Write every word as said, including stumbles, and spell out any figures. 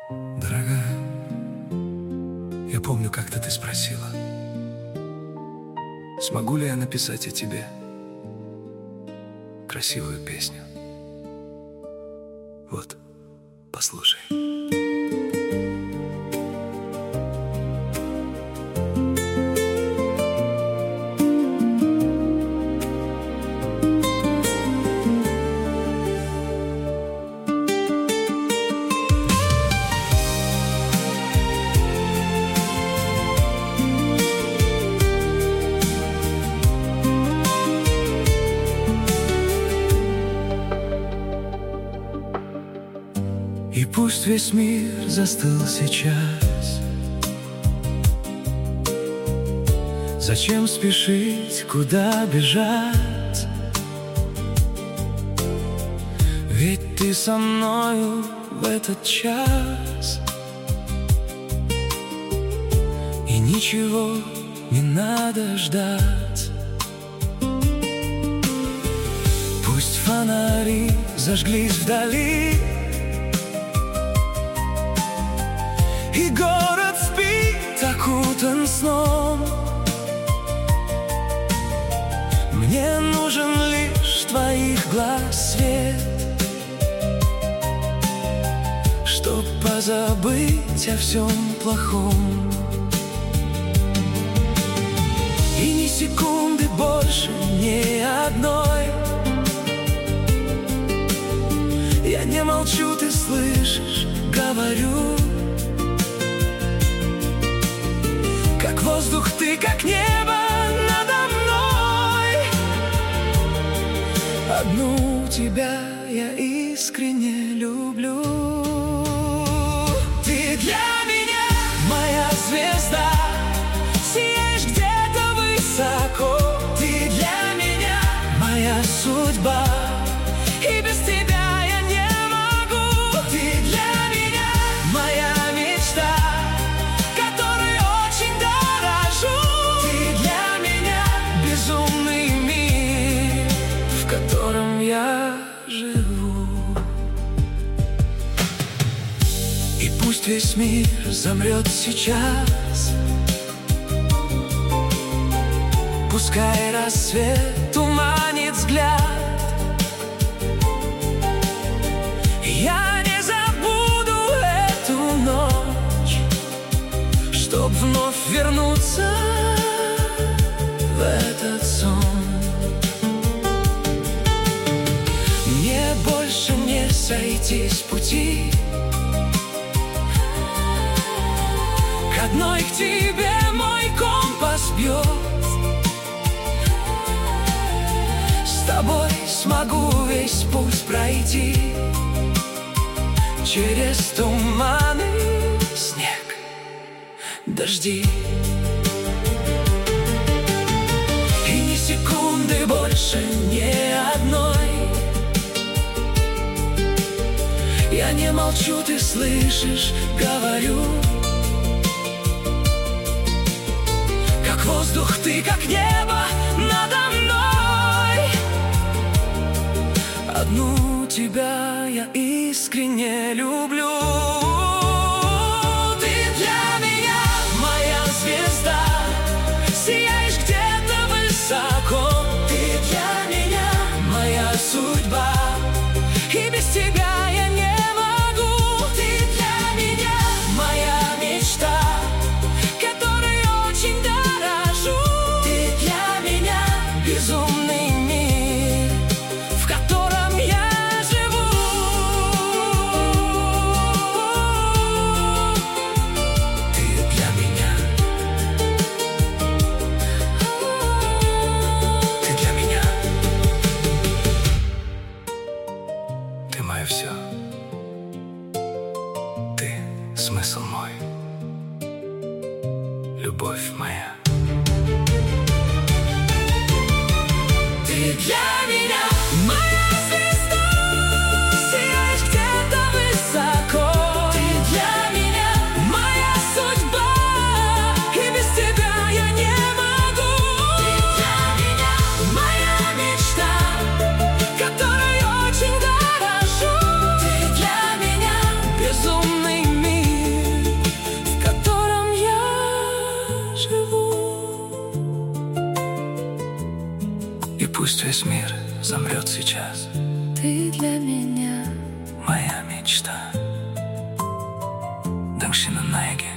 Дорогая, я помню, как-то ты спросила, смогу ли я написать о тебе красивую песню. Вот, послушай. И пусть весь мир застыл сейчас, зачем спешить, куда бежать? Ведь ты со мною в этот час, и ничего не надо ждать. Пусть фонари зажглись вдали, и город спит, окутан сном. Мне нужен лишь твоих глаз свет, чтоб позабыть о всем плохом. И ни секунды больше, ни одной. Я не молчу, ты слышишь, говорю. Как воздух ты, как небо надо мной. Одну тебя я искренне люблю. Ты для меня моя звезда, сияешь где-то высоко. Ты для меня моя судьба, и без тебя я не могу. Ты для меня моя мечта, которой очень дорожу. Ты для меня безумный мир, в котором я живу. И пусть весь мир замрет сейчас, пускай рассвет туманит взгляд. Я не забуду эту ночь, чтоб вновь вернуться в этот сон. Мне больше не сойти с пути, к одной к тебе мой компас бьет. С тобой смогу весь путь пройти, через туманы, снег, дожди. И ни секунды больше, ни одной. Я не молчу, ты слышишь, говорю. Как воздух ты, как небо надо мной. Одну тебя я искренне люблю. Ты для меня моя звезда, сияешь где-то высоко. Ты для меня моя судьба, и без тебя я не могу. Ты для меня моя мечта, которой очень дорожу. Ты для меня безумный мир, в котором я живу. Ты для меня, ты для меня. Ты мое все, ты смысл мой, любовь моя. Ты для меня моя звезда, сияешь где-то высоко. Ты для меня моя судьба, и без тебя я не могу. Ты для меня моя мечта, которой очень дорожу. Ты для меня безумный мир, Пусть весь мир замрет сейчас. Ты для меня моя мечта. Дымщина на яге.